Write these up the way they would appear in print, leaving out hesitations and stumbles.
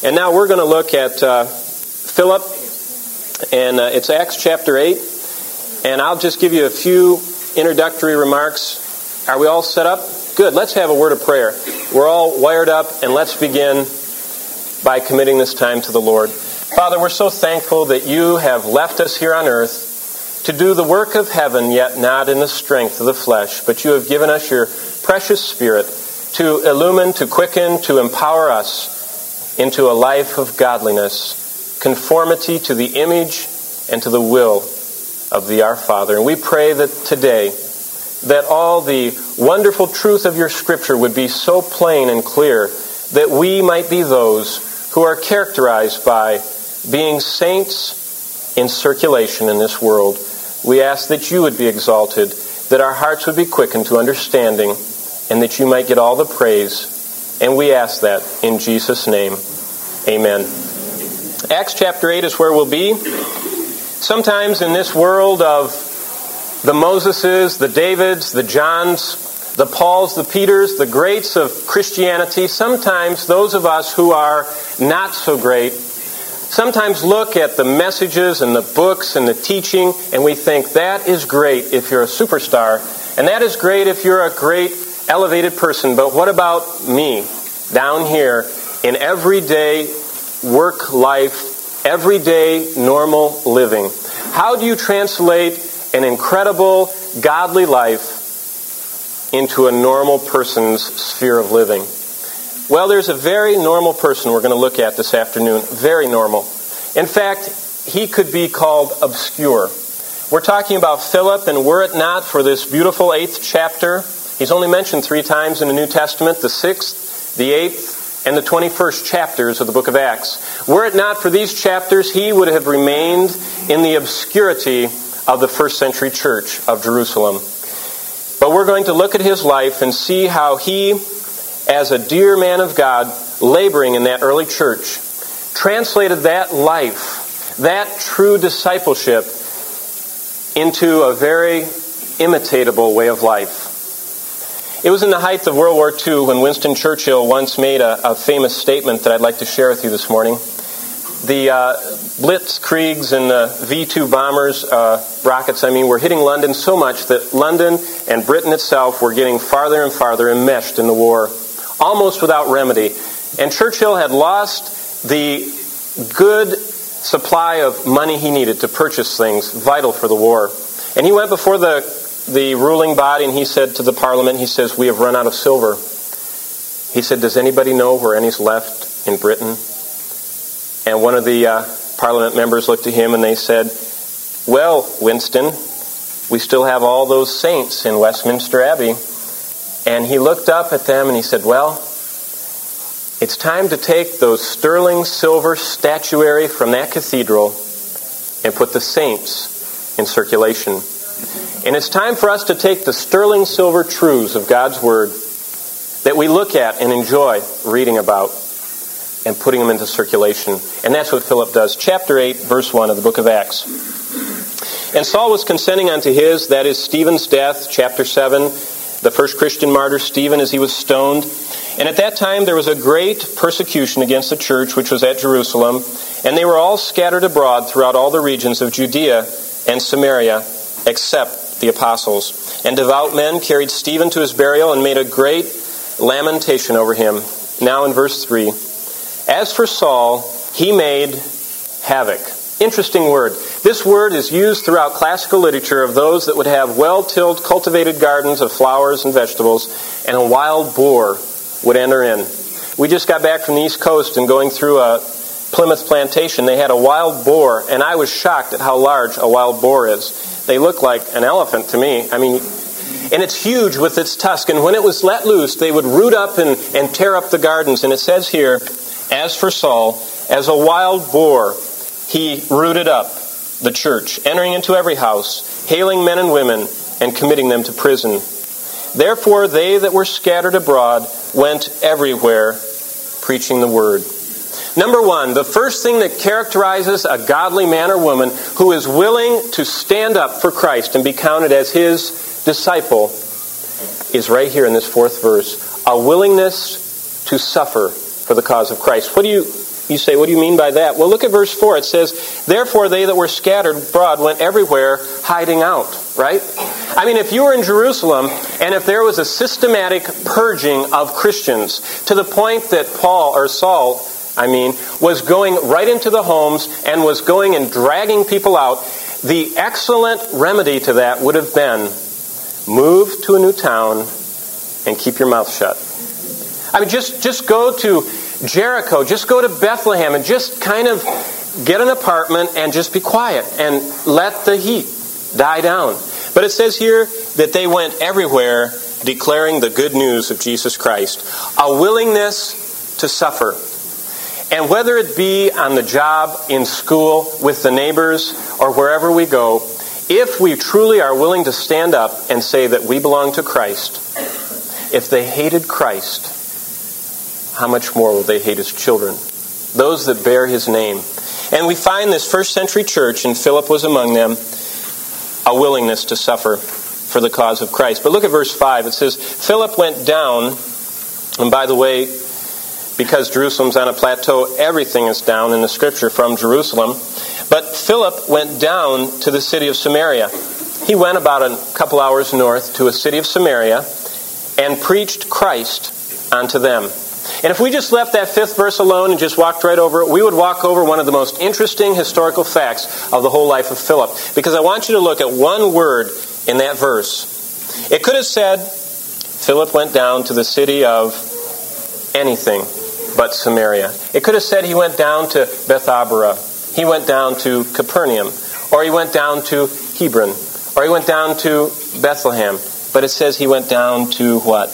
And now we're going to look at Philip, and it's Acts chapter 8. And I'll just give you a few introductory remarks. Are we all set up? Good. Let's have a word of prayer. We're all wired up, and let's begin by committing this time to the Lord. Father, we're so thankful that you have left us here on earth to do the work of heaven, yet not in the strength of the flesh. But you have given us your precious Spirit to illumine, to quicken, to empower us into a life of godliness, conformity to the image and to the will of our Father. And we pray that today, that all the wonderful truth of your Scripture would be so plain and clear that we might be those who are characterized by being saints in circulation in this world. We ask that you would be exalted, that our hearts would be quickened to understanding, and that you might get all the praise. And we ask that in Jesus' name. Amen. Acts chapter 8 is where we'll be. Sometimes in this world of the Moseses, the Davids, the Johns, the Pauls, the Peters, the greats of Christianity, sometimes those of us who are not so great sometimes look at the messages and the books and the teaching and we think that is great if you're a superstar, and that is great if you're a great elevated person, but what about me down here in everyday work life, everyday normal living? How do you translate an incredible godly life into a normal person's sphere of living? Well, there's a very normal person we're going to look at this afternoon. Very normal. In fact, he could be called obscure. We're talking about Philip, and were it not for this beautiful 8th chapter, he's only mentioned 3 times in the New Testament, the 6th, the 8th, and the 21st chapters of the book of Acts. Were it not for these chapters, he would have remained in the obscurity of the first century church of Jerusalem. But we're going to look at his life and see how he, as a dear man of God, laboring in that early church, translated that life, that true discipleship, into a very imitatable way of life. It was in the height of World War II when Winston Churchill once made a famous statement that I'd like to share with you this morning. The Blitzkriegs and the V-2 bombers, rockets, were hitting London so much that London and Britain itself were getting farther and farther enmeshed in the war, almost without remedy. And Churchill had lost the good supply of money he needed to purchase things vital for the war. And he went before the ruling body and he said to the Parliament, he says, "We have run out of silver." He said, "Does anybody know where any's left in Britain?" And one of the Parliament members looked at him and they said, "Well, Winston, we still have all those saints in Westminster Abbey." And he looked up at them and he said, "Well, it's time to take those sterling silver statuary from that cathedral and put the saints in circulation. And it's time for us to take the sterling silver truths of God's Word that we look at and enjoy reading about and putting them into circulation." And that's what Philip does. Chapter 8, verse 1 of the book of Acts. "And Saul was consenting unto his," that is Stephen's death, chapter 7, the first Christian martyr, Stephen, as he was stoned. "And at that time there was a great persecution against the church which was at Jerusalem, and they were all scattered abroad throughout all the regions of Judea and Samaria, except the apostles. And devout men carried Stephen to his burial and made a great lamentation over him." Now in verse 3, "As for Saul, he made havoc." Interesting word. This word is used throughout classical literature of those that would have well-tilled, cultivated gardens of flowers and vegetables, and a wild boar would enter in. We just got back from the East Coast and going through a Plymouth plantation. They had a wild boar, and I was shocked at how large a wild boar is. They look like an elephant to me. And it's huge with its tusk. And when it was let loose, they would root up and tear up the gardens. And it says here, "As for Saul, as a wild boar, he rooted up the church, entering into every house, hailing men and women, and committing them to prison. Therefore they that were scattered abroad went everywhere, preaching the word." Number 1, the first thing that characterizes a godly man or woman who is willing to stand up for Christ and be counted as his disciple is right here in this 4th verse. A willingness to suffer for the cause of Christ. What do you You say, what do you mean by that? Well, look at verse 4. It says, therefore they that were scattered abroad went everywhere hiding out, right? I mean, if you were in Jerusalem and if there was a systematic purging of Christians to the point that Saul was going right into the homes and was going and dragging people out, the excellent remedy to that would have been move to a new town and keep your mouth shut. I mean, just go to Jericho, just go to Bethlehem and just kind of get an apartment and just be quiet and let the heat die down. But it says here that they went everywhere declaring the good news of Jesus Christ. A willingness to suffer. And whether it be on the job, in school, with the neighbors, or wherever we go, if we truly are willing to stand up and say that we belong to Christ, if they hated Christ, how much more will they hate His children? Those that bear His name. And we find this first century church, and Philip was among them, a willingness to suffer for the cause of Christ. But look at verse 5. It says, Philip went down, and by the way, because Jerusalem's on a plateau, everything is down in the Scripture from Jerusalem. But Philip went down to the city of Samaria. He went about a couple hours north to a city of Samaria and preached Christ unto them. And if we just left that 5th verse alone and just walked right over it, we would walk over one of the most interesting historical facts of the whole life of Philip. Because I want you to look at one word in that verse. It could have said, Philip went down to the city of anything but Samaria. It could have said he went down to Bethabara. He went down to Capernaum. Or he went down to Hebron. Or he went down to Bethlehem. But it says he went down to what?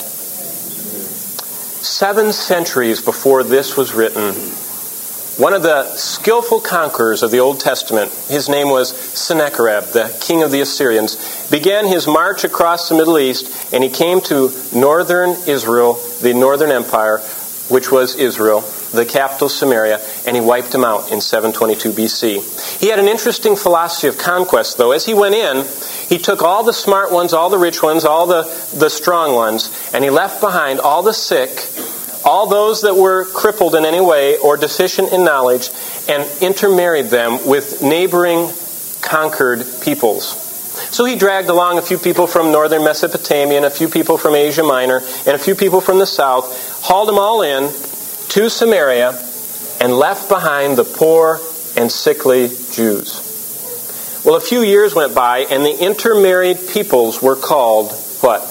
7 centuries before this was written, one of the skillful conquerors of the Old Testament, his name was Sennacherib, the king of the Assyrians, began his march across the Middle East, and he came to northern Israel, the northern empire, which was Israel, the capital Samaria, and he wiped them out in 722 BC. He had an interesting philosophy of conquest, though. As he went in, he took all the smart ones, all the rich ones, all the strong ones, and he left behind all the sick, all those that were crippled in any way or deficient in knowledge, and intermarried them with neighboring conquered peoples. So he dragged along a few people from northern Mesopotamia, and a few people from Asia Minor, and a few people from the south, hauled them all in to Samaria, and left behind the poor and sickly Jews. Well, a few years went by, and the intermarried peoples were called, what?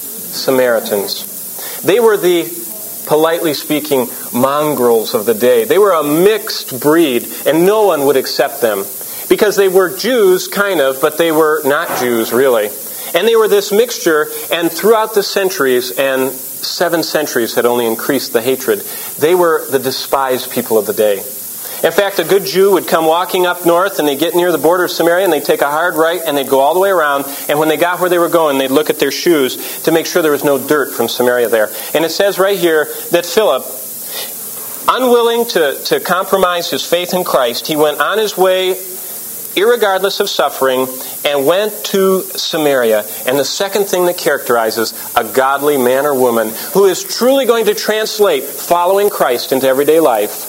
Samaritans. They were the, politely speaking, mongrels of the day. They were a mixed breed, and no one would accept them. Because they were Jews, kind of, but they were not Jews, really. And they were this mixture, and throughout the centuries, and 7 centuries had only increased the hatred, they were the despised people of the day. In fact, a good Jew would come walking up north, and they'd get near the border of Samaria, and they'd take a hard right, and they'd go all the way around, and when they got where they were going, they'd look at their shoes to make sure there was no dirt from Samaria there. And it says right here that Philip, unwilling to compromise his faith in Christ, he went on his way, irregardless of suffering, and went to Samaria. And the second thing that characterizes a godly man or woman who is truly going to translate following Christ into everyday life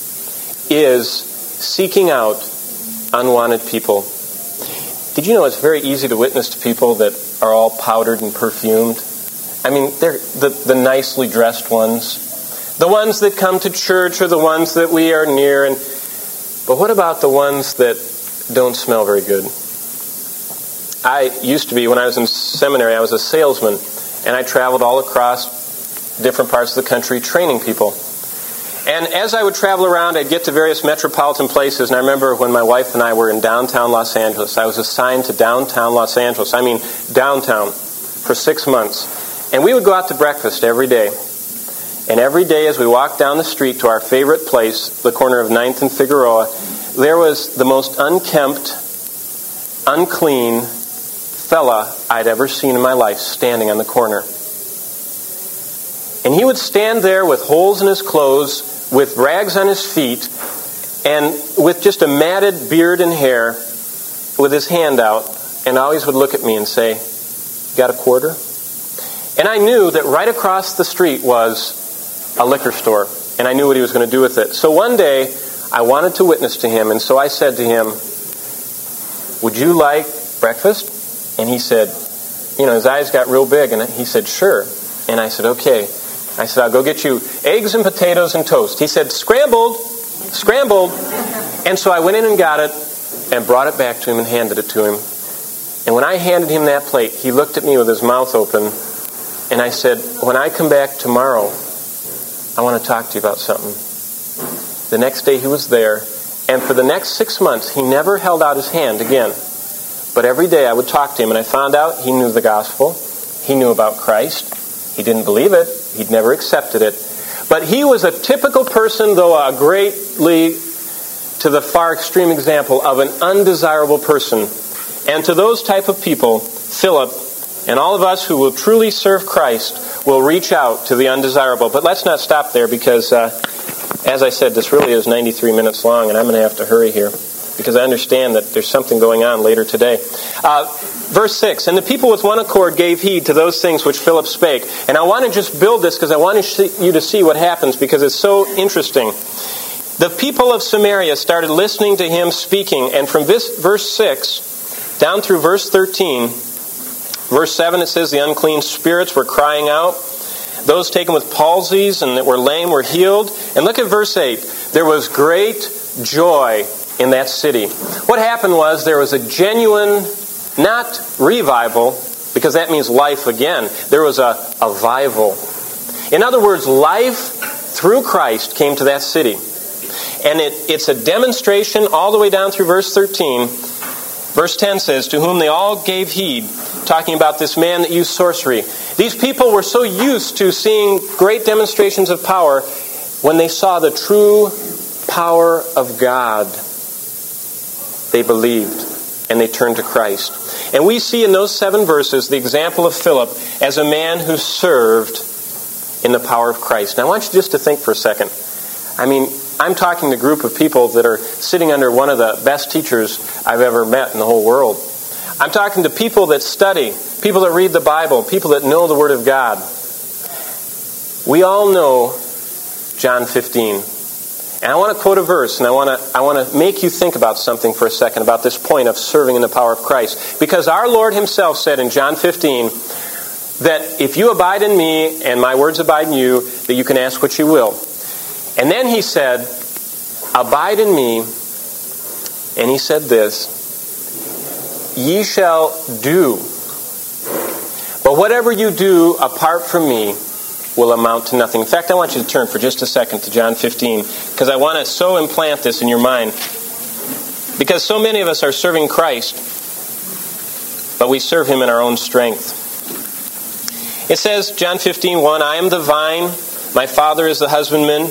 is seeking out unwanted people. Did you know it's very easy to witness to people that are all powdered and perfumed? I mean, they're the nicely dressed ones. The ones that come to church are the ones that we are near. But what about the ones that don't smell very good? I used to be, when I was in seminary, I was a salesman, and I traveled all across different parts of the country training people. And as I would travel around, I'd get to various metropolitan places, and I remember when my wife and I were in downtown Los Angeles. I was assigned to downtown Los Angeles, I mean downtown, for 6 months. And we would go out to breakfast every day. And every day as we walked down the street to our favorite place, the corner of 9th and Figueroa, there was the most unkempt, unclean fella I'd ever seen in my life standing on the corner. And he would stand there with holes in his clothes, with rags on his feet, and with just a matted beard and hair, with his hand out, and always would look at me and say, "Got a quarter?" And I knew that right across the street was a liquor store. and I knew what he was going to do with it. So one day, I wanted to witness to him, and so I said to him, "Would you like breakfast?" And he said, his eyes got real big, and he said, "Sure." And I said, "Okay." I said, "I'll go get you eggs and potatoes and toast." He said, "Scrambled." And so I went in and got it and brought it back to him and handed it to him. And when I handed him that plate, he looked at me with his mouth open, and I said, "When I come back tomorrow, I want to talk to you about something." The next day he was there, and for the next 6 months, he never held out his hand again. But every day I would talk to him, and I found out he knew the gospel. He knew about Christ. He didn't believe it. He'd never accepted it. But he was a typical person, though a greatly to the far extreme example of an undesirable person. And to those type of people, Philip and all of us who will truly serve Christ will reach out to the undesirable. But let's not stop there because, as I said, this really is 93 minutes long, and I'm going to have to hurry here because I understand that there's something going on later today. Verse 6, "And the people with one accord gave heed to those things which Philip spake." And I want to just build this because I want you to see what happens because it's so interesting. The people of Samaria started listening to him speaking, and from verse 6 down through verse 13, verse 7 it says the unclean spirits were crying out. Those taken with palsies and that were lame were healed. And look at verse 8. There was great joy in that city. What happened was there was a genuine, not revival, because that means life again. There was a vival. In other words, life through Christ came to that city. And it's a demonstration all the way down through verse 13. Verse 10 says, "To whom they all gave heed," talking about this man that used sorcery. These people were so used to seeing great demonstrations of power when they saw the true power of God. They believed and they turned to Christ. And we see in those 7 verses the example of Philip as a man who served in the power of Christ. Now I want you just to think for a second. I'm talking to a group of people that are sitting under one of the best teachers I've ever met in the whole world. I'm talking to people that study, people that read the Bible, people that know the Word of God. We all know John 15. And I want to quote a verse, and I want to make you think about something for a second about this point of serving in the power of Christ. Because our Lord himself said in John 15 that if you abide in me and my words abide in you, that you can ask what you will. And then he said, "Abide in me," and he said this, "Ye shall do. But whatever you do apart from me will amount to nothing." In fact, I want you to turn for just a second to John 15, because I want to so implant this in your mind. Because so many of us are serving Christ, but we serve him in our own strength. It says, John 15:1, "I am the vine, my Father is the husbandman."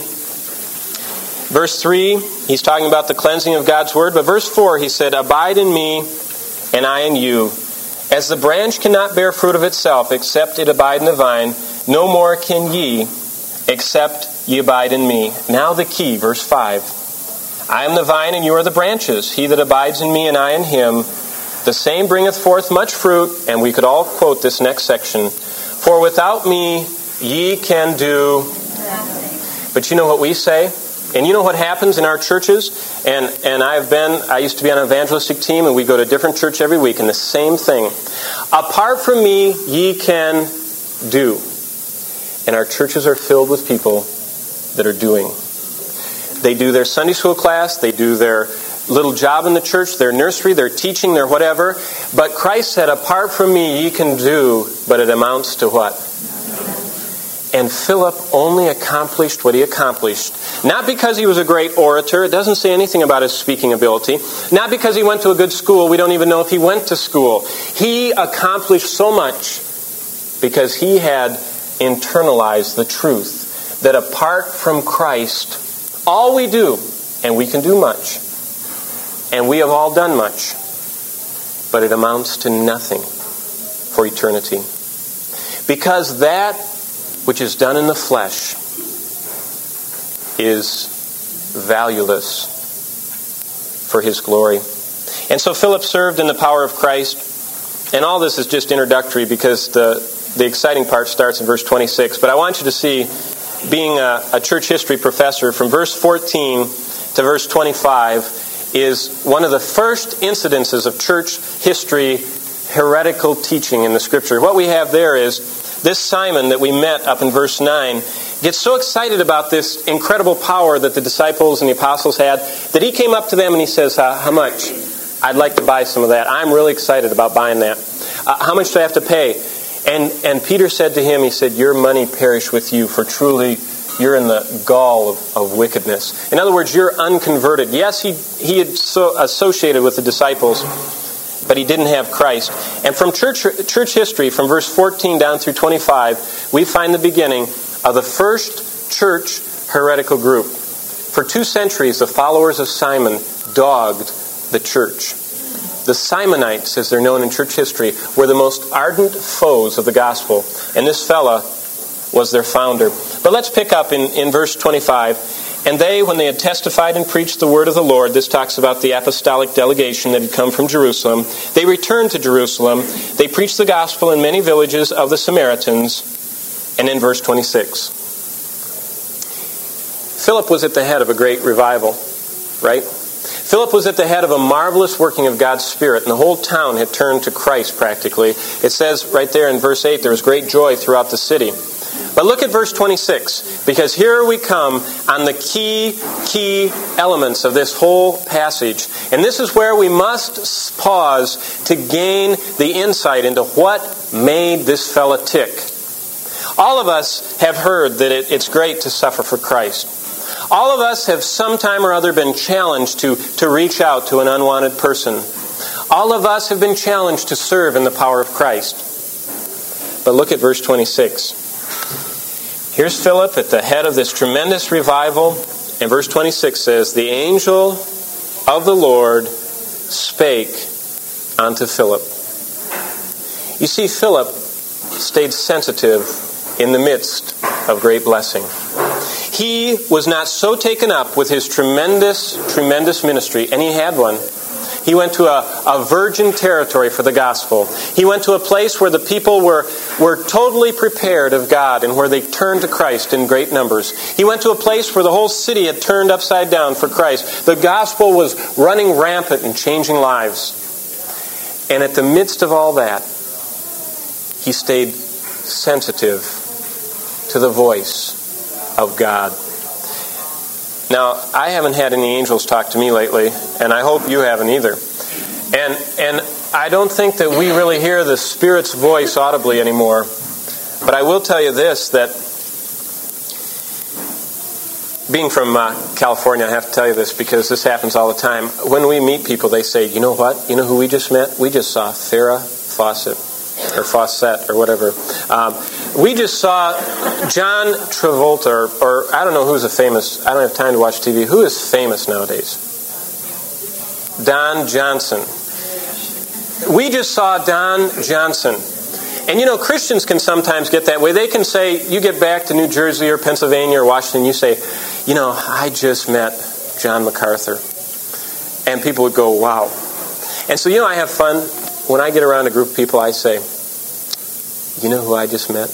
Verse 3, he's talking about the cleansing of God's word. But verse 4, he said, "Abide in me, and I in you. As the branch cannot bear fruit of itself, except it abide in the vine, no more can ye, except ye abide in me." Now the key, verse 5. "I am the vine, and you are the branches. He that abides in me, and I in him, the same bringeth forth much fruit." And we could all quote this next section. "For without me, ye can do." But you know what we say? And you know what happens in our churches? And I used to be on an evangelistic team, and we go to a different church every week, and the same thing. "Apart from me, ye can do." And our churches are filled with people that are doing. They do their Sunday school class, they do their little job in the church, their nursery, their teaching, their whatever. But Christ said, "Apart from me, ye can do," but it amounts to what? And Philip only accomplished what he accomplished. Not because he was a great orator. It doesn't say anything about his speaking ability. Not because he went to a good school. We don't even know if he went to school. He accomplished so much because he had internalized the truth that apart from Christ, all we do, and we can do much, and we have all done much, but it amounts to nothing for eternity. Because that which is done in the flesh is valueless for his glory. And so Philip served in the power of Christ. And all this is just introductory because the exciting part starts in verse 26. But I want you to see being a church history professor, from verse 14 to verse 25 is one of the first incidences of church history heretical teaching in the Scripture. What we have there is this Simon that we met up in verse 9 gets so excited about this incredible power that the disciples and the apostles had that he came up to them and he says, how much? I'd like to buy some of that. I'm really excited about buying that. How much do I have to pay? And Peter said to him, he said, your money perish with you, for truly you're in the gall of wickedness. In other words, you're unconverted. Yes, he had associated with the disciples, but he didn't have Christ. And from church history, from verse 14 down through 25, we find the beginning of the first church heretical group. For 2 centuries, the followers of Simon dogged the church. The Simonites, as they're known in church history, were the most ardent foes of the gospel. And this fella was their founder. But let's pick up in verse 25. And they, when they had testified and preached the word of the Lord, this talks about the apostolic delegation that had come from Jerusalem, they returned to Jerusalem. They preached the gospel in many villages of the Samaritans. And in verse 26, Philip was at the head of a great revival, right? Philip was at the head of a marvelous working of God's Spirit, and the whole town had turned to Christ practically. It says right there in verse 8, there was great joy throughout the city. But look at verse 26, because here we come on the key elements of this whole passage. And this is where we must pause to gain the insight into what made this fella tick. All of us have heard that it's great to suffer for Christ. All of us have sometime or other been challenged to reach out to an unwanted person. All of us have been challenged to serve in the power of Christ. But look at verse 26. Here's Philip at the head of this tremendous revival. And verse 26 says, the angel of the Lord spake unto Philip. You see, Philip stayed sensitive in the midst of great blessing. He was not so taken up with his tremendous ministry, and he had one. He went to a virgin territory for the gospel. He went to a place where the people were totally prepared of God and where they turned to Christ in great numbers. He went to a place where the whole city had turned upside down for Christ. The gospel was running rampant and changing lives. And at the midst of all that, he stayed sensitive to the voice of God. Now, I haven't had any angels talk to me lately, and I hope you haven't either. And I don't think that we really hear the Spirit's voice audibly anymore. But I will tell you this, that being from California, I have to tell you this because this happens all the time. When we meet people, they say, you know what? You know who we just met? We just saw Farrah Fawcett. Or Fawcett, or whatever. We just saw John Travolta, or I don't know who's a famous, I don't have time to watch TV. Who is famous nowadays? Don Johnson. We just saw Don Johnson. And you know, Christians can sometimes get that way. They can say, you get back to New Jersey or Pennsylvania or Washington, you say, you know, I just met John MacArthur. And people would go, wow. And so, you know, I have fun. When I get around a group of people, I say, you know who I just met?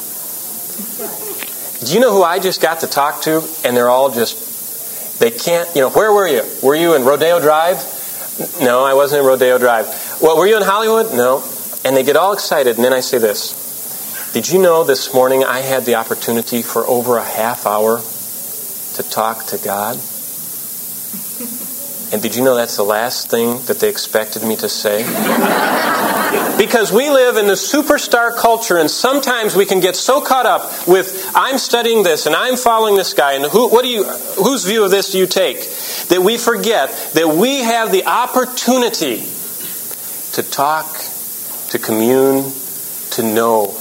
Do you know who I just got to talk to? And they're all just, they can't, you know, where were you? Were you in Rodeo Drive? No, I wasn't in Rodeo Drive. Well, were you in Hollywood? No. And they get all excited, and then I say this. Did you know this morning I had the opportunity for over a half hour to talk to God? And did you know that's the last thing that they expected me to say? Because we live in the superstar culture, and sometimes we can get so caught up with, I'm studying this, and I'm following this guy, and whose view of this do you take? That we forget that we have the opportunity to talk, to commune, to know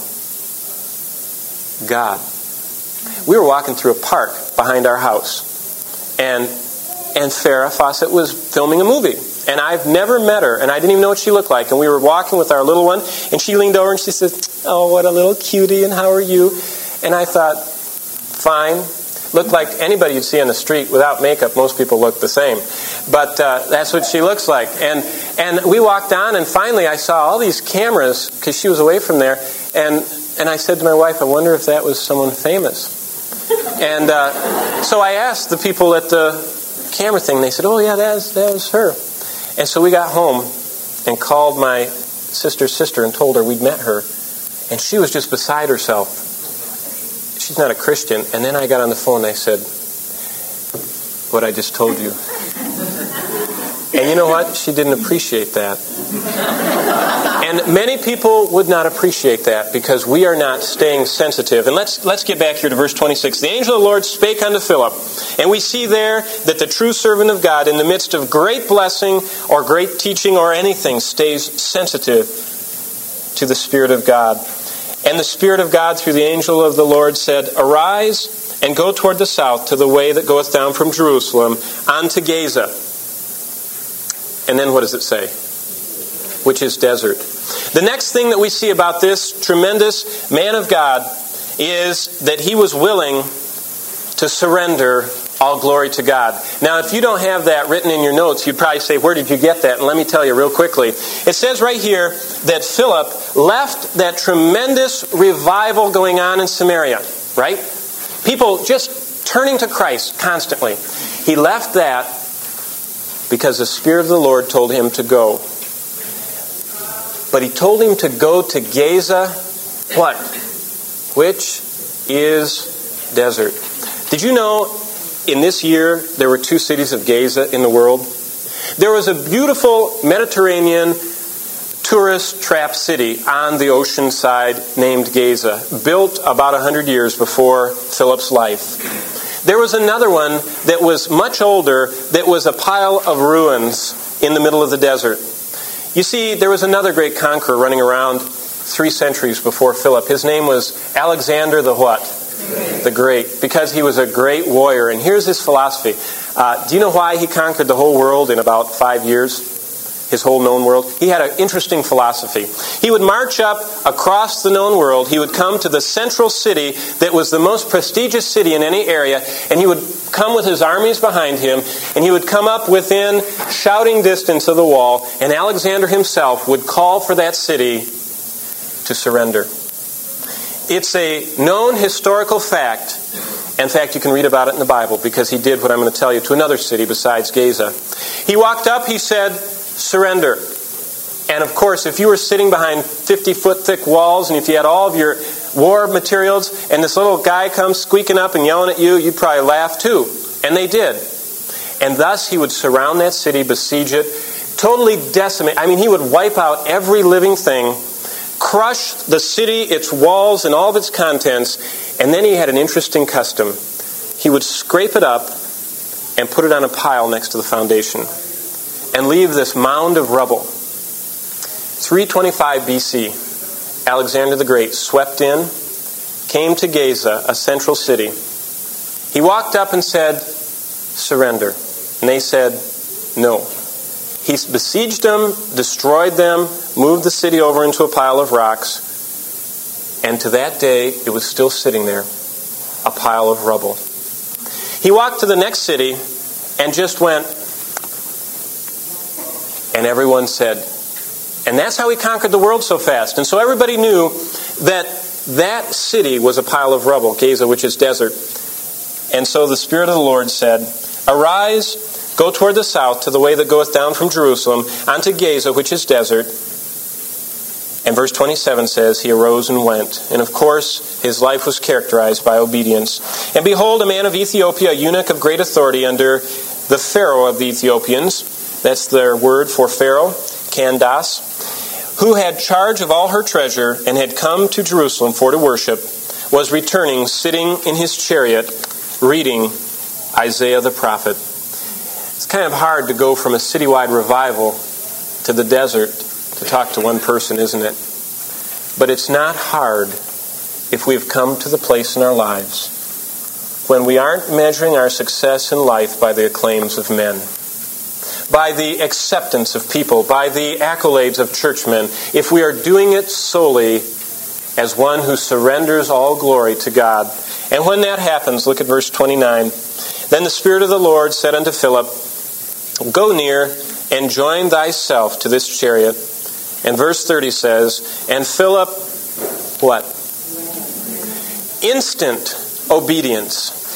God. We were walking through a park behind our house, and Farrah Fawcett was filming a movie. And I've never met her, and I didn't even know what she looked like. And we were walking with our little one, and she leaned over and she said, oh, what a little cutie, and how are you? And I thought, fine. Looked like anybody you'd see on the street without makeup. Most people look the same. But that's what she looks like. And we walked on, and finally I saw all these cameras, because she was away from there. And I said to my wife, I wonder if that was someone famous. And so I asked the people at the camera thing. They said, "Oh yeah, that was her." And so we got home and called my sister's sister and told her we'd met her, and she was just beside herself. She's not a Christian. And then I got on the phone and I said, "What I just told you." And you know what? She didn't appreciate that. And many people would not appreciate that because we are not staying sensitive. And let's get back here to verse 26. The angel of the Lord spake unto Philip. And we see there that the true servant of God, in the midst of great blessing or great teaching or anything, stays sensitive to the Spirit of God. And the Spirit of God, through the angel of the Lord, said, Arise and go toward the south to the way that goeth down from Jerusalem unto Gaza. And then what does it say? Which is desert. The next thing that we see about this tremendous man of God is that he was willing to surrender all glory to God. Now, if you don't have that written in your notes, you'd probably say, where did you get that? And let me tell you real quickly. It says right here that Philip left that tremendous revival going on in Samaria, right? People just turning to Christ constantly. He left that because the Spirit of the Lord told him to go. But he told him to go to Gaza, what? Which is desert. Did you know in this year there were 2 cities of Gaza in the world? There was a beautiful Mediterranean tourist trap city on the ocean side named Gaza, built about 100 years before Philip's life. There was another one that was much older that was a pile of ruins in the middle of the desert. You see, there was another great conqueror running around 3 centuries before Philip. His name was Alexander the what? The Great. Because he was a great warrior. And here's his philosophy. Do you know why he conquered the whole world in about 5 years? His whole known world? He had an interesting philosophy. He would march up across the known world. He would come to the central city that was the most prestigious city in any area, and he would come with his armies behind him, and he would come up within shouting distance of the wall, and Alexander himself would call for that city to surrender. It's a known historical fact. In fact, you can read about it in the Bible, because he did what I'm going to tell you to another city besides Gaza. He walked up, he said, surrender. And of course, if you were sitting behind 50-foot thick walls, and if you had all of your war materials, and this little guy comes squeaking up and yelling at you, you'd probably laugh too. And they did. And thus he would surround that city, besiege it, totally decimate. I mean, he would wipe out every living thing, crush the city, its walls, and all of its contents. And then he had an interesting custom. He would scrape it up and put it on a pile next to the foundation and leave this mound of rubble. 325 BC, Alexander the Great swept in, came to Gaza, a central city. He walked up and said, surrender. And they said, no. He besieged them, destroyed them, moved the city over into a pile of rocks, and to that day, it was still sitting there, a pile of rubble. He walked to the next city and just went, and everyone said, and that's how he conquered the world so fast. And so everybody knew that that city was a pile of rubble, Gaza, which is desert. And so the Spirit of the Lord said, Arise, go toward the south to the way that goeth down from Jerusalem unto Gaza, which is desert. And verse 27 says, He arose and went. And of course, his life was characterized by obedience. And behold, a man of Ethiopia, a eunuch of great authority under the Pharaoh of the Ethiopians, that's their word for Pharaoh, Candace, who had charge of all her treasure and had come to Jerusalem for to worship, was returning, sitting in his chariot, reading Isaiah the prophet. It's kind of hard to go from a citywide revival to the desert to talk to one person, isn't it? But it's not hard if we've come to the place in our lives when we aren't measuring our success in life by the acclaims of men, by the acceptance of people, by the accolades of churchmen, if we are doing it solely as one who surrenders all glory to God. And when that happens, look at verse 29. Then the Spirit of the Lord said unto Philip, Go near and join thyself to this chariot. And verse 30 says, And Philip, what? Instant obedience.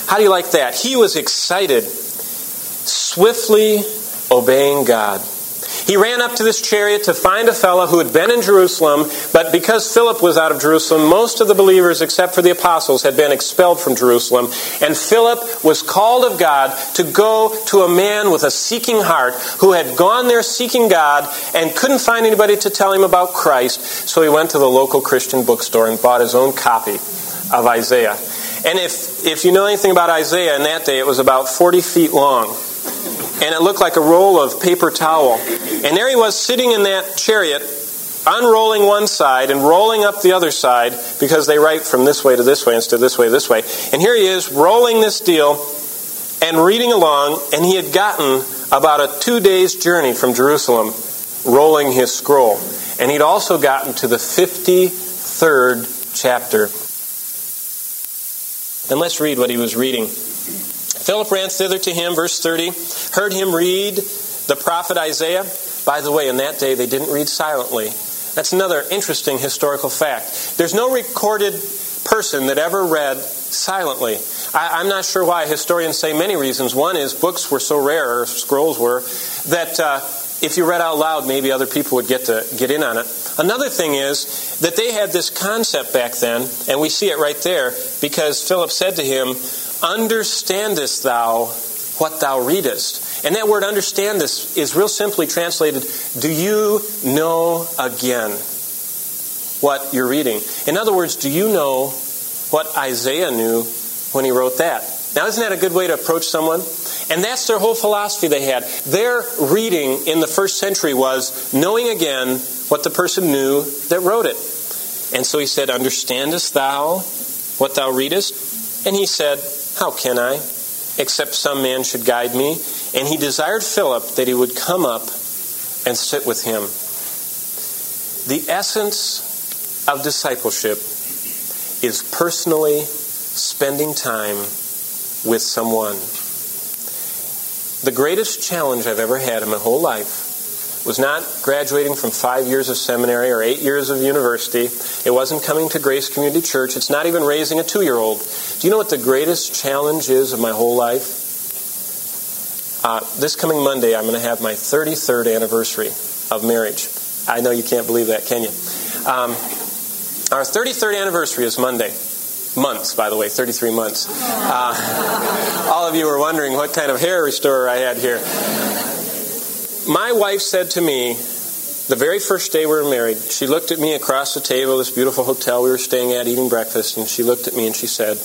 How do you like that? He was excited, swiftly obeying God. He ran up to this chariot to find a fellow who had been in Jerusalem, but because Philip was out of Jerusalem, most of the believers, except for the apostles, had been expelled from Jerusalem. And Philip was called of God to go to a man with a seeking heart who had gone there seeking God and couldn't find anybody to tell him about Christ. So he went to the local Christian bookstore and bought his own copy of Isaiah. And if you know anything about Isaiah, in that day it was about 40 feet long. And it looked like a roll of paper towel. And there he was sitting in that chariot, unrolling one side and rolling up the other side, because they write from this way to this way instead of this way to this way. And here he is rolling this deal and reading along, and he had gotten about a 2 days journey from Jerusalem rolling his scroll. And he'd also gotten to the 53rd chapter. And let's read what he was reading. Philip ran thither to him, verse 30, heard him read the prophet Isaiah. By the way, in that day they didn't read silently. That's another interesting historical fact. There's no recorded person that ever read silently. I'm not sure why. Historians say many reasons. One is books were so rare, or scrolls were, that if you read out loud, maybe other people would get in on it. Another thing is that they had this concept back then, and we see it right there, because Philip said to him, understandest thou what thou readest? And that word understandest is real simply translated, do you know again what you're reading? In other words, do you know what Isaiah knew when he wrote that? Now, isn't that a good way to approach someone? And that's their whole philosophy they had. Their reading in the first century was knowing again what the person knew that wrote it. And so he said, understandest thou what thou readest? And he said, how can I, except some man should guide me? And he desired Philip that he would come up and sit with him. The essence of discipleship is personally spending time with someone. The greatest challenge I've ever had in my whole life was not graduating from 5 years of seminary or 8 years of university. It wasn't coming to Grace Community Church. It's not even raising a 2-year-old. Do you know what the greatest challenge is of my whole life? This coming Monday, I'm going to have my 33rd anniversary of marriage. I know you can't believe that, can you? Our 33rd anniversary is Monday. Months, by the way, 33 months. All of you were wondering what kind of hair restorer I had here. My wife said to me, the very first day we were married, she looked at me across the table, this beautiful hotel we were staying at, eating breakfast, and she looked at me and she said,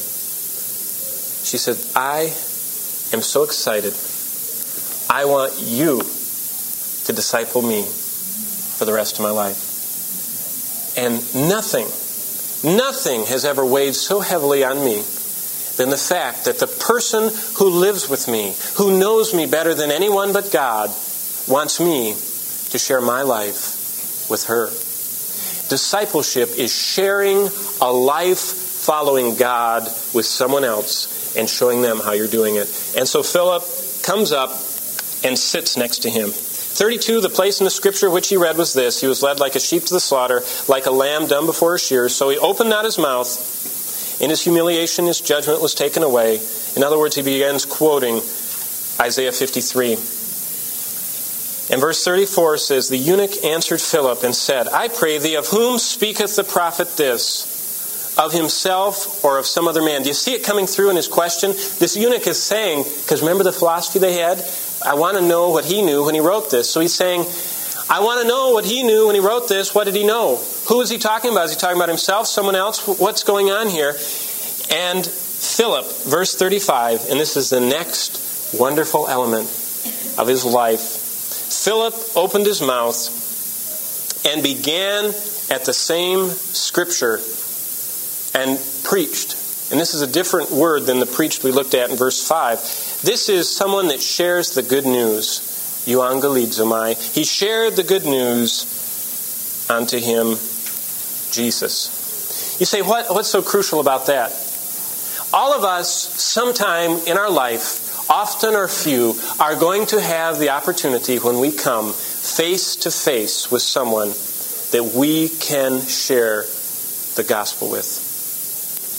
I am so excited. I want you to disciple me for the rest of my life. And nothing has ever weighed so heavily on me than the fact that the person who lives with me, who knows me better than anyone but God, wants me to share my life with her. Discipleship is sharing a life following God with someone else and showing them how you're doing it. And so Philip comes up and sits next to him. 32, the place in the scripture which he read was this: he was led like a sheep to the slaughter, like a lamb dumb before her shears. So he opened not his mouth. In his humiliation, his judgment was taken away. In other words, he begins quoting Isaiah 53. And verse 34 says, the eunuch answered Philip and said, I pray thee, of whom speaketh the prophet this? Of himself or of some other man? Do you see it coming through in his question? This eunuch is saying, because remember the philosophy they had? I want to know what he knew when he wrote this. So he's saying, I want to know what he knew when he wrote this. What did he know? Who is he talking about? Is he talking about himself, someone else? What's going on here? And Philip, verse 35, and this is the next wonderful element of his life. Philip opened his mouth and began at the same scripture and preached. And this is a different word than the preached we looked at in verse 5. This is someone that shares the good news. Euangelizomai. He shared the good news unto him, Jesus. You say, what's so crucial about that? All of us, sometime in our life, often or few, are going to have the opportunity when we come face to face with someone that we can share the gospel with.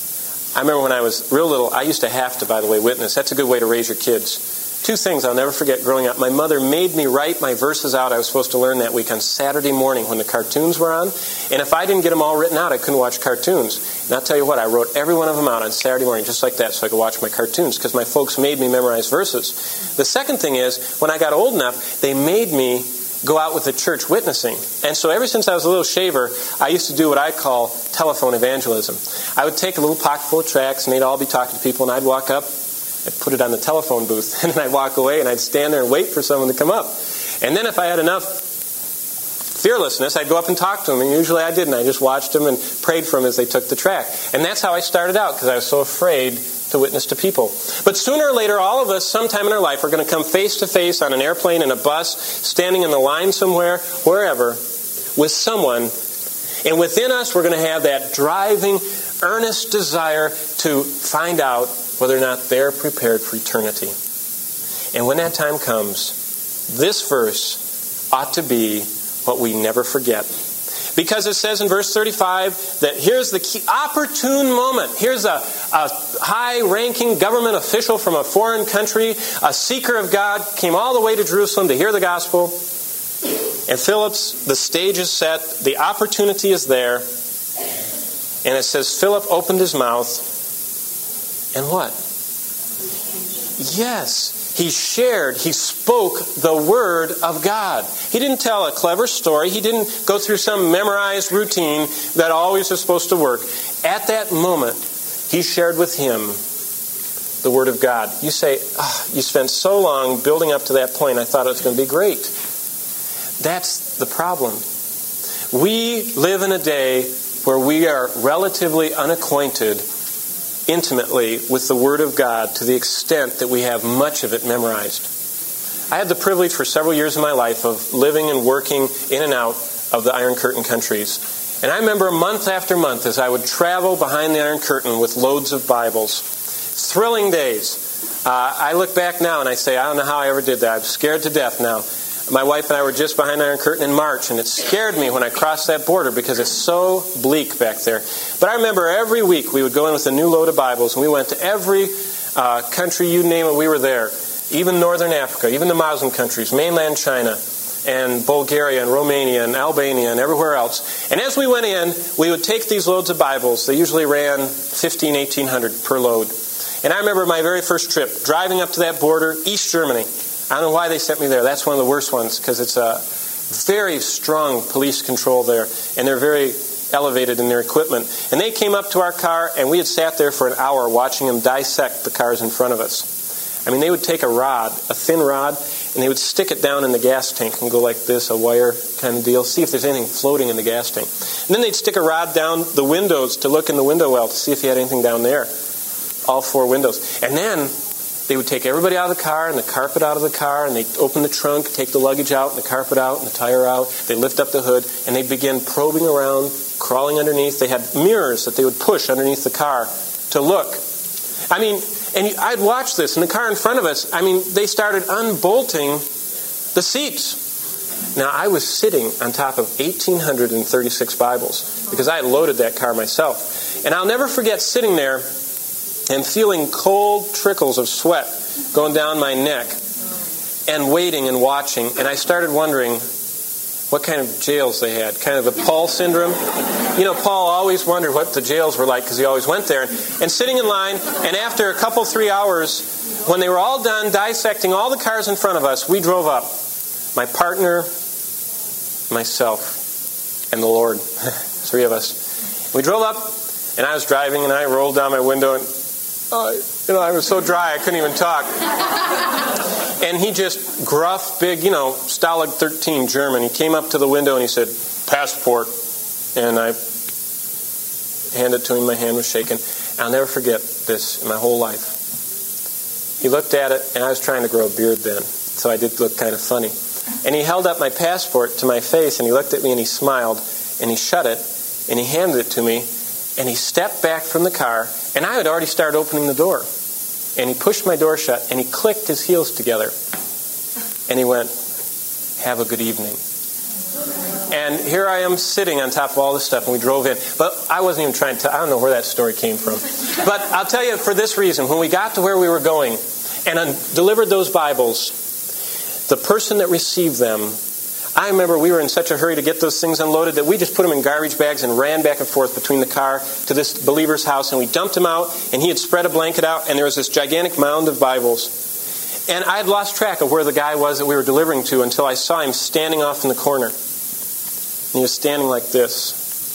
I remember when I was real little, I used to have to, by the way, witness. That's a good way to raise your kids. 2 things I'll never forget growing up. My mother made me write my verses out I was supposed to learn that week on Saturday morning when the cartoons were on. And if I didn't get them all written out, I couldn't watch cartoons. And I'll tell you what, I wrote every one of them out on Saturday morning just like that so I could watch my cartoons because my folks made me memorize verses. The second thing is, when I got old enough, they made me go out with the church witnessing. And so ever since I was a little shaver, I used to do what I call telephone evangelism. I would take a little pocket full of tracts, and they'd all be talking to people, and I'd walk up, I'd put it on the telephone booth, and then I'd walk away, and I'd stand there and wait for someone to come up. And then if I had enough fearlessness, I'd go up and talk to them, and usually I didn't. I just watched them and prayed for them as they took the tract. And that's how I started out, because I was so afraid to witness to people. But sooner or later, all of us, sometime in our life, are going to come face to face on an airplane, in a bus, standing in the line somewhere, wherever, with someone. And within us, we're going to have that driving, earnest desire to find out whether or not they're prepared for eternity. And when that time comes, this verse ought to be what we never forget. Because it says in verse 35 that here's the key opportune moment. Here's a high-ranking government official from a foreign country, a seeker of God, came all the way to Jerusalem to hear the gospel. And the stage is set, the opportunity is there. And it says Philip opened his mouth, and what? Yes. He spoke the Word of God. He didn't tell a clever story. He didn't go through some memorized routine that always is supposed to work. At that moment, he shared with him the Word of God. You say, you spent so long building up to that point, I thought it was going to be great. That's the problem. We live in a day where we are relatively unacquainted intimately with the Word of God to the extent that we have much of it memorized. I had the privilege for several years of my life of living and working in and out of the Iron Curtain countries. And I remember month after month as I would travel behind the Iron Curtain with loads of Bibles. Thrilling days. I look back now and I say, I don't know how I ever did that. I'm scared to death now. My wife and I were just behind the Iron Curtain in March, and it scared me when I crossed that border because it's so bleak back there. But I remember every week we would go in with a new load of Bibles, and we went to every country, you name it, we were there. Even Northern Africa, even the Muslim countries, mainland China, and Bulgaria, and Romania, and Albania, and everywhere else. And as we went in, we would take these loads of Bibles. They usually ran 1,800 per load. And I remember my very first trip, driving up to that border, East Germany. I don't know why they sent me there. That's one of the worst ones because it's a very strong police control there, and they're very elevated in their equipment. And they came up to our car, and we had sat there for an hour watching them dissect the cars in front of us. I mean, they would take a rod, a thin rod, and they would stick it down in the gas tank and go like this, a wire kind of deal, see if there's anything floating in the gas tank. And then they'd stick a rod down the windows to look in the window well to see if you had anything down there, all 4 windows. And then they would take everybody out of the car and the carpet out of the car, and they'd open the trunk, take the luggage out, and the carpet out, and the tire out. They'd lift up the hood, and they'd begin probing around, crawling underneath. They had mirrors that they would push underneath the car to look. I mean, and I'd watch this in the car in front of us. I mean, they started unbolting the seats. Now, I was sitting on top of 1,836 Bibles because I had loaded that car myself. And I'll never forget sitting there and feeling cold trickles of sweat going down my neck and waiting and watching. And I started wondering what kind of jails they had, kind of the Paul syndrome. You know, Paul always wondered what the jails were like because he always went there. And sitting in line, and after a couple, 3 hours, when they were all done dissecting all the cars in front of us, we drove up. My partner, myself, and the Lord. 3 of us. We drove up, and I was driving, and I rolled down my window, and I was so dry I couldn't even talk. And he just gruff, big, Stalag 13 German. He came up to the window and he said, "Passport." And I handed it to him. My hand was shaking. I'll never forget this in my whole life. He looked at it, and I was trying to grow a beard then, so I did look kind of funny. And he held up my passport to my face, and he looked at me and he smiled, and he shut it, and he handed it to me, and he stepped back from the car, and I had already started opening the door. And he pushed my door shut, and he clicked his heels together. And he went, "Have a good evening." And And here I am sitting on top of all this stuff, and we drove in. But I wasn't even trying to, I don't know where that story came from. But I'll tell you for this reason. When we got to where we were going and delivered those Bibles, the person that received them, I remember we were in such a hurry to get those things unloaded that we just put them in garbage bags and ran back and forth between the car to this believer's house, and we dumped him out, and he had spread a blanket out, and there was this gigantic mound of Bibles. And I had lost track of where the guy was that we were delivering to until I saw him standing off in the corner. And he was standing like this,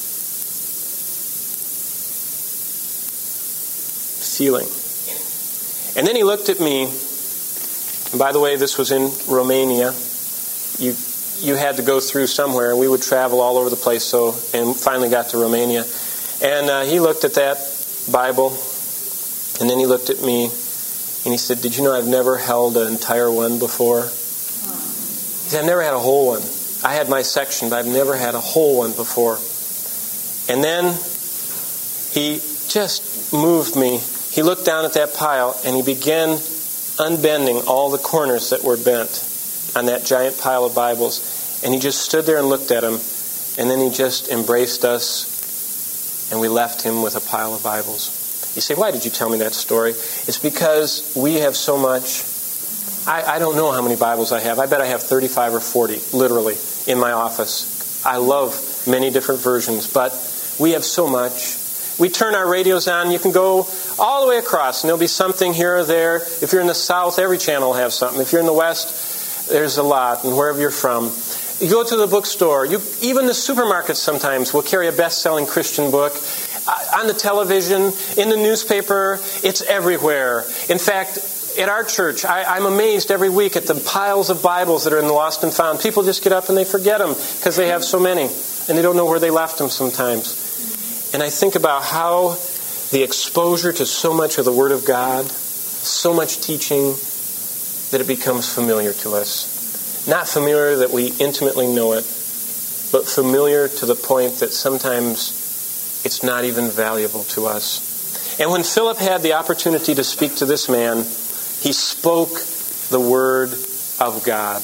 feeling. And then he looked at me, and by the way, this was in Romania. You had to go through somewhere, and we would travel all over the place, and finally got to Romania. And he looked at that Bible, and then he looked at me, and he said, "Did you know I've never held an entire one before?" He said, "I've never had a whole one. I had my section, but I've never had a whole one before." And then he just moved me. He looked down at that pile, and he began unbending all the corners that were bent on that giant pile of Bibles. And he just stood there and looked at them, and then he just embraced us, and we left him with a pile of Bibles. You say, "Why did you tell me that story?" It's because we have so much. I don't know how many Bibles I have. I bet I have 35 or 40, literally, in my office. I love many different versions, but we have so much. We turn our radios on. You can go all the way across, and there'll be something here or there. If you're in the South, every channel will have something. If you're in the West, there's a lot, and wherever you're from. You go to the bookstore. Even the supermarkets sometimes will carry a best-selling Christian book. On the television, in the newspaper, it's everywhere. In fact, at our church, I'm amazed every week at the piles of Bibles that are in the Lost and Found. People just get up and they forget them because they have so many, and they don't know where they left them sometimes. And I think about how the exposure to so much of the Word of God, so much teaching, that it becomes familiar to us. Not familiar that we intimately know it, but familiar to the point that sometimes it's not even valuable to us. And when Philip had the opportunity to speak to this man, he spoke the Word of God.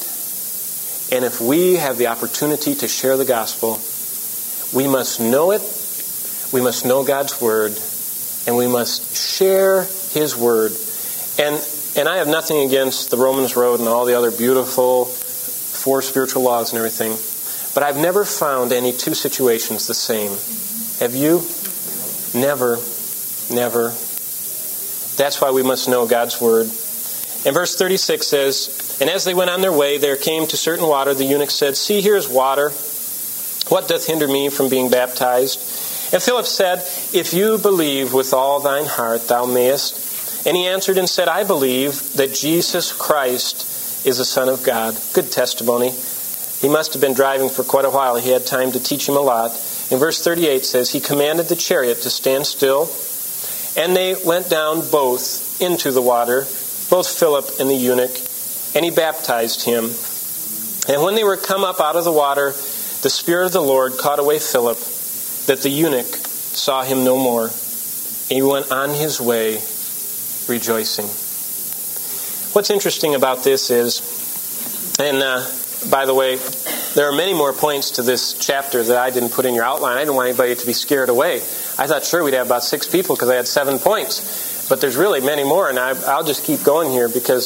And if we have the opportunity to share the gospel, we must know it, we must know God's Word, and we must share His Word. And I have nothing against the Romans Road and all the other beautiful 4 spiritual laws and everything, but I've never found any two situations the same. Have you? Never. Never. That's why we must know God's Word. And verse 36 says, "And as they went on their way, there came to certain water. The eunuch said, 'See, here is water. What doth hinder me from being baptized?' And Philip said, 'If you believe with all thine heart, thou mayest.' And he answered and said, 'I believe that Jesus Christ is the Son of God.'" Good testimony. He must have been driving for quite a while. He had time to teach him a lot. In verse 38 says, "He commanded the chariot to stand still, and they went down both into the water, both Philip and the eunuch, and he baptized him. And when they were come up out of the water, the Spirit of the Lord caught away Philip, that the eunuch saw him no more. And he went on his way rejoicing." What's interesting about this is, and by the way, there are many more points to this chapter that I didn't put in your outline. I didn't want anybody to be scared away. I thought sure we'd have about 6 people because I had 7 points. But there's really many more, and I'll just keep going here because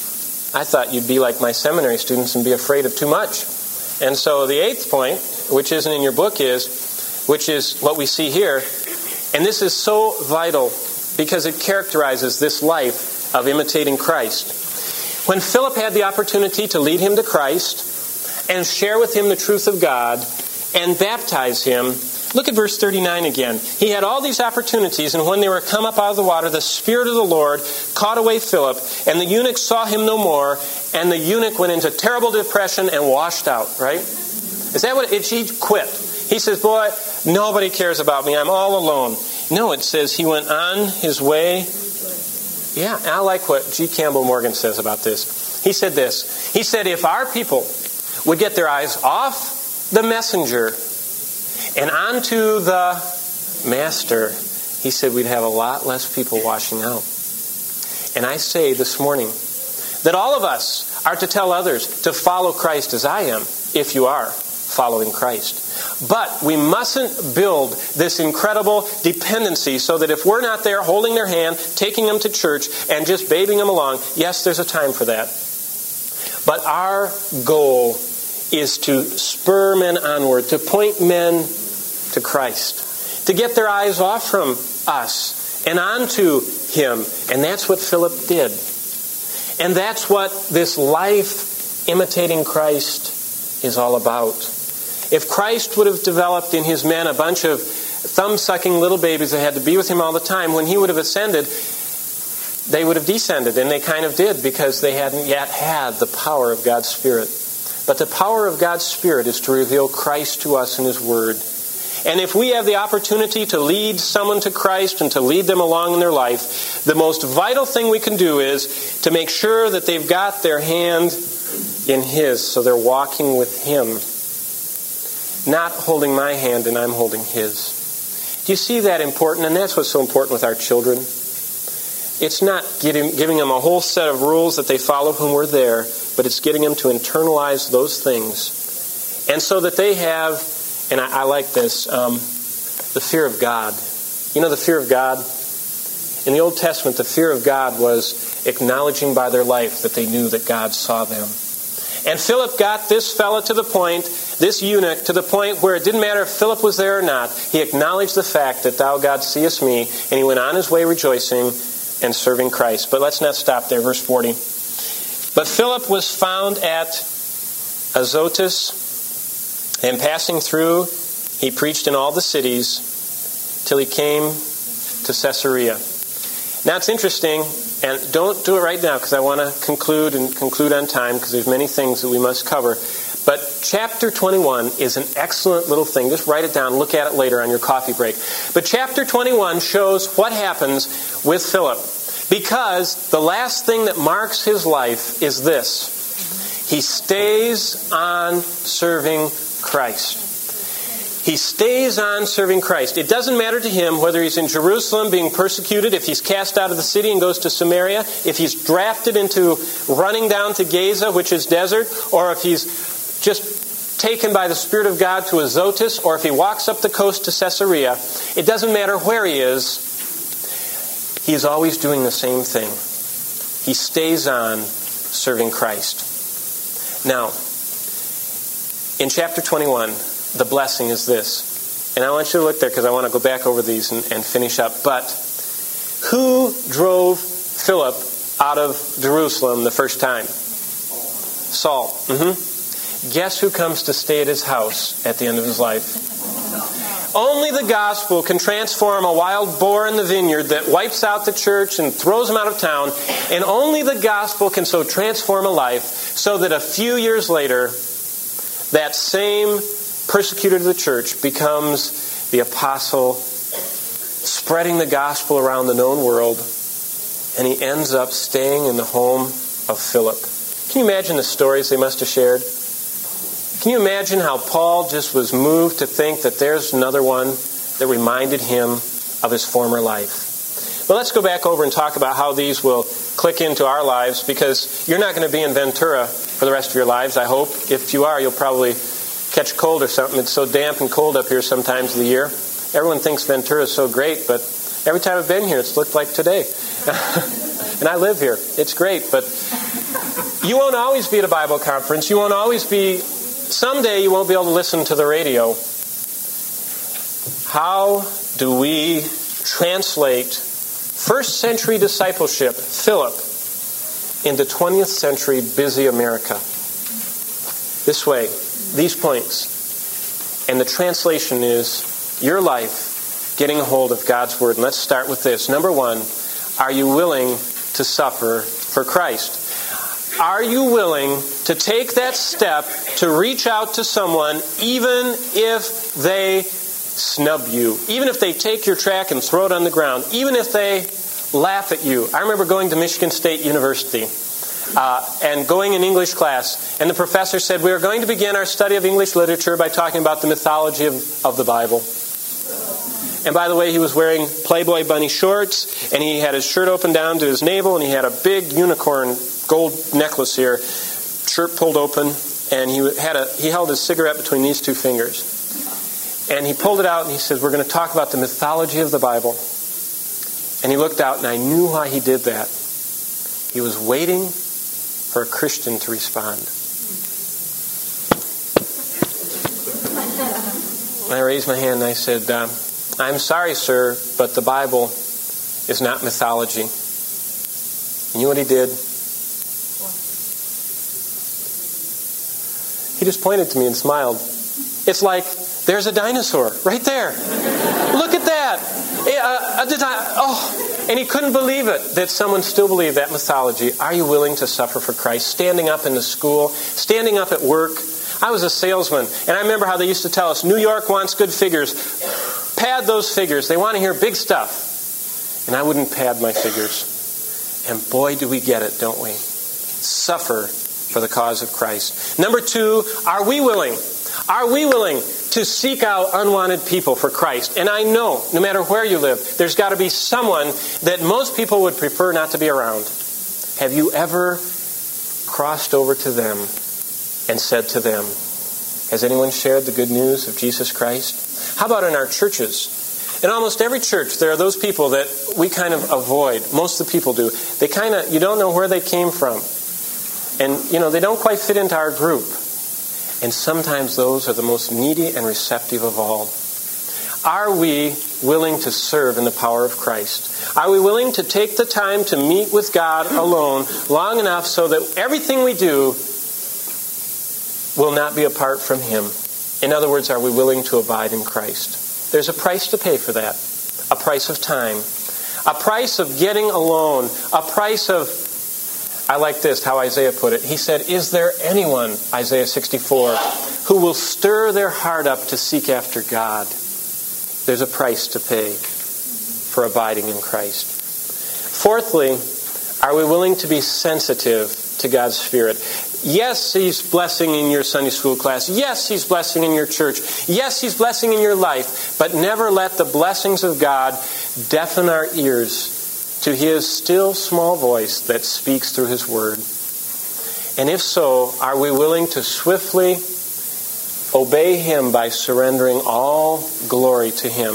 I thought you'd be like my seminary students and be afraid of too much. And so the 8th point, which isn't in your book, which is what we see here, and this is so vital because it characterizes this life of imitating Christ. When Philip had the opportunity to lead him to Christ and share with him the truth of God and baptize him, look at verse 39 again. He had all these opportunities, and when they were come up out of the water, the Spirit of the Lord caught away Philip, and the eunuch saw him no more, and the eunuch went into terrible depression and washed out, right? Is that what he quit? He says, "Boy, nobody cares about me. I'm all alone." No, it says he went on his way. Yeah, I like what G. Campbell Morgan says about this. He said this. He said, if our people would get their eyes off the messenger and onto the master, he said we'd have a lot less people washing out. And I say this morning that all of us are to tell others to follow Christ as I am, if you are. following Christ. But we mustn't build this incredible dependency so that if we're not there holding their hand, taking them to church, and just babying them along, yes, there's a time for that. But our goal is to spur men onward, to point men to Christ, to get their eyes off from us and onto Him. And that's what Philip did. And that's what this life imitating Christ is all about. If Christ would have developed in His men a bunch of thumb-sucking little babies that had to be with Him all the time, when He would have ascended, they would have descended. And they kind of did, because they hadn't yet had the power of God's Spirit. But the power of God's Spirit is to reveal Christ to us in His Word. And if we have the opportunity to lead someone to Christ and to lead them along in their life, the most vital thing we can do is to make sure that they've got their hand in His, so they're walking with Him. Not holding my hand and I'm holding His. Do you see that important? And that's what's so important with our children. It's not giving them a whole set of rules that they follow when we're there, but it's getting them to internalize those things. And so that they have, and I like this, the fear of God. You know the fear of God? In the Old Testament, the fear of God was acknowledging by their life that they knew that God saw them. And Philip got this fella to the point, this eunuch, to the point where it didn't matter if Philip was there or not. He acknowledged the fact that thou, God, seest me, and he went on his way rejoicing and serving Christ. But let's not stop there. Verse 40. But Philip was found at Azotus, and passing through, he preached in all the cities till he came to Caesarea. Now it's interesting, and don't do it right now because I want to conclude on time because there's many things that we must cover. But chapter 21 is an excellent little thing. Just write it down. Look at it later on your coffee break. But chapter 21 shows what happens with Philip. Because the last thing that marks his life is this. He stays on serving Christ. He stays on serving Christ. It doesn't matter to him whether he's in Jerusalem being persecuted, if he's cast out of the city and goes to Samaria, if he's drafted into running down to Gaza, which is desert, or if he's just taken by the Spirit of God to Azotus, or if he walks up the coast to Caesarea. It doesn't matter where he is. He's always doing the same thing. He stays on serving Christ. Now, in chapter 21, the blessing is this. And I want you to look there because I want to go back over these and finish up. But who drove Philip out of Jerusalem the first time? Saul. Guess who comes to stay at his house at the end of his life? Only the gospel can transform a wild boar in the vineyard that wipes out the church and throws him out of town. And only the gospel can so transform a life so that a few years later, that same persecutor of the church becomes the apostle, spreading the gospel around the known world, and he ends up staying in the home of Philip. Can you imagine the stories they must have shared? Can you imagine how Paul just was moved to think that there's another one that reminded him of his former life? Well, let's go back over and talk about how these will click into our lives, because you're not going to be in Ventura for the rest of your lives, I hope. If you are, you'll probably catch a cold or something. It's so damp and cold up here sometimes of the year. Everyone thinks Ventura is so great, but every time I've been here, it's looked like today. And I live here. It's great, but you won't always be at a Bible conference. You won't always be... Someday you won't be able to listen to the radio. How do we translate first century discipleship, Philip, into 20th century busy America? This way, these points. And the translation is your life getting a hold of God's Word. And let's start with this. Number one, are you willing to suffer for Christ? Are you willing to take that step to reach out to someone even if they snub you? Even if they take your tract and throw it on the ground? Even if they laugh at you? I remember going to Michigan State University and going in English class, and the professor said, we are going to begin our study of English literature by talking about the mythology of the Bible. And by the way, he was wearing Playboy bunny shorts, and he had his shirt open down to his navel, and he had a big unicorn gold necklace here, shirt pulled open. and he held his cigarette between these two fingers. And he pulled it out and he said, we're going to talk about the mythology of the Bible. And he looked out and I knew why he did that. He was waiting for a Christian to respond. And I raised my hand and I said, I'm sorry, sir, but the Bible is not mythology. And you know what he did? He just pointed to me and smiled. It's like, there's a dinosaur right there. Look at that. And he couldn't believe it that someone still believed that mythology. Are you willing to suffer for Christ? Standing up in the school, standing up at work. I was a salesman, and I remember how they used to tell us, New York wants good figures. Pad those figures. They want to hear big stuff. And I wouldn't pad my figures. And boy, do we get it, don't we? Suffer for the cause of Christ. Number 2, are we willing? Are we willing to seek out unwanted people for Christ? And I know, no matter where you live, there's got to be someone that most people would prefer not to be around. Have you ever crossed over to them and said to them, has anyone shared the good news of Jesus Christ? How about in our churches? In almost every church, there are those people that we kind of avoid. Most of the people do. You don't know where they came from. And, they don't quite fit into our group. And sometimes those are the most needy and receptive of all. Are we willing to serve in the power of Christ? Are we willing to take the time to meet with God alone long enough so that everything we do will not be apart from Him? In other words, are we willing to abide in Christ? There's a price to pay for that. A price of time. A price of getting alone. A price of, I like this, how Isaiah put it. He said, is there anyone, Isaiah 64, who will stir their heart up to seek after God? There's a price to pay for abiding in Christ. Fourthly, are we willing to be sensitive to God's Spirit? Yes, He's blessing in your Sunday school class. Yes, He's blessing in your church. Yes, He's blessing in your life. But never let the blessings of God deafen our ears to His still small voice that speaks through His Word. And if so, are we willing to swiftly obey Him by surrendering all glory to Him?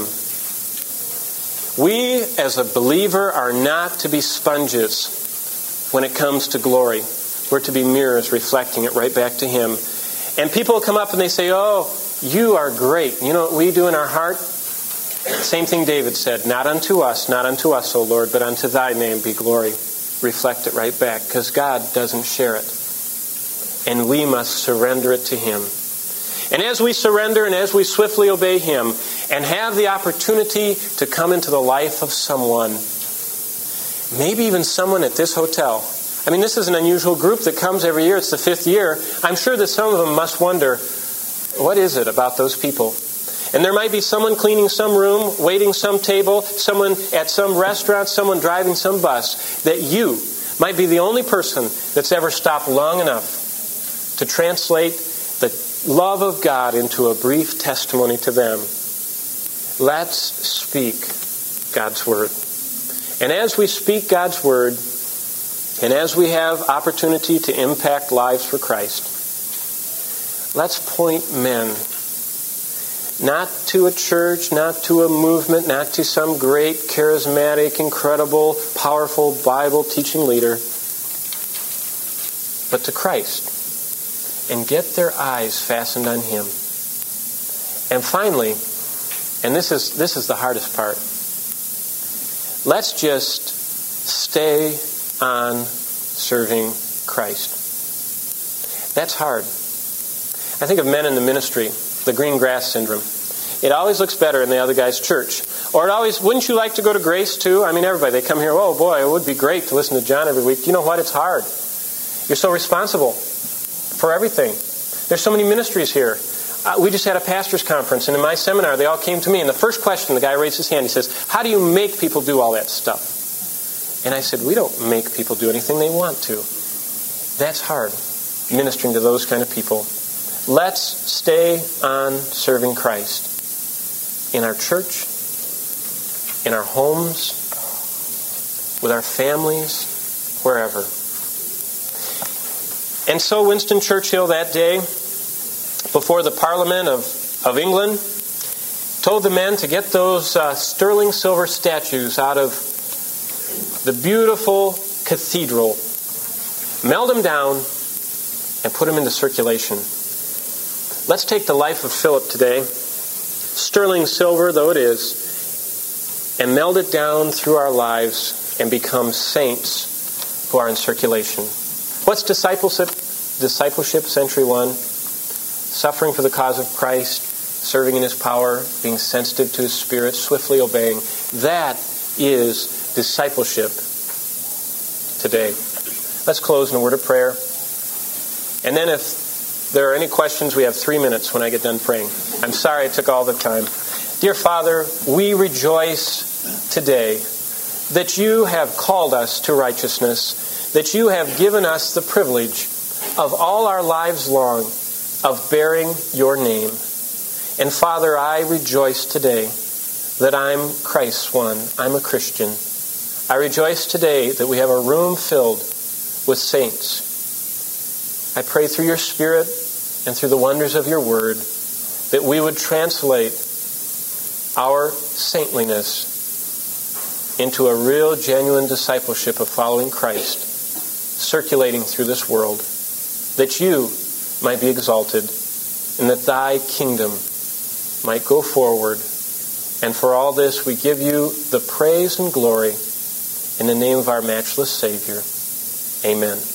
We, as a believer, are not to be sponges when it comes to glory. We're to be mirrors reflecting it right back to Him. And people come up and they say, oh, you are great. You know what we do in our heart? Same thing David said, not unto us, O Lord, but unto Thy name be glory. Reflect it right back, because God doesn't share it. And we must surrender it to Him. And as we surrender and as we swiftly obey Him and have the opportunity to come into the life of someone, maybe even someone at this hotel. I mean, this is an unusual group that comes every year. It's the 5th year. I'm sure that some of them must wonder, what is it about those people? And there might be someone cleaning some room, waiting some table, someone at some restaurant, someone driving some bus, that you might be the only person that's ever stopped long enough to translate the love of God into a brief testimony to them. Let's speak God's Word. And as we speak God's Word, and as we have opportunity to impact lives for Christ, let's point men not to a church, not to a movement, not to some great, charismatic, incredible, powerful Bible-teaching leader, but to Christ, and get their eyes fastened on Him. And finally, and this is the hardest part, let's just stay on serving Christ. That's hard. I think of men in the ministry, the green grass syndrome. It always looks better in the other guy's church. Or wouldn't you like to go to Grace too? I mean, everybody, they come here, oh boy, it would be great to listen to John every week. You know what? It's hard. You're so responsible for everything. There's so many ministries here. We just had a pastor's conference, and in my seminar, they all came to me, and the first question, the guy raised his hand, he says, how do you make people do all that stuff? And I said, we don't make people do anything they want to. That's hard, ministering to those kind of people. Let's stay on serving Christ in our church, in our homes, with our families, wherever. And so Winston Churchill that day, before the Parliament of England, told the men to get those sterling silver statues out of the beautiful cathedral, meld them down, and put them into circulation. Let's take the life of Philip today, sterling silver though it is, and meld it down through our lives and become saints who are in circulation. What's discipleship? Discipleship, century one. Suffering for the cause of Christ, serving in His power, being sensitive to His Spirit, swiftly obeying. That is discipleship today. Let's close in a word of prayer. And then if there are any questions, we have 3 minutes when I get done praying. I'm sorry I took all the time. Dear Father, we rejoice today that You have called us to righteousness, that You have given us the privilege of all our lives long of bearing Your name. And Father, I rejoice today that I'm Christ's one. I'm a Christian. I rejoice today that we have a room filled with saints. I pray through Your Spirit and through the wonders of Your Word that we would translate our saintliness into a real, genuine discipleship of following Christ, circulating through this world, that You might be exalted and that Thy kingdom might go forward. And for all this, we give You the praise and glory in the name of our matchless Savior. Amen.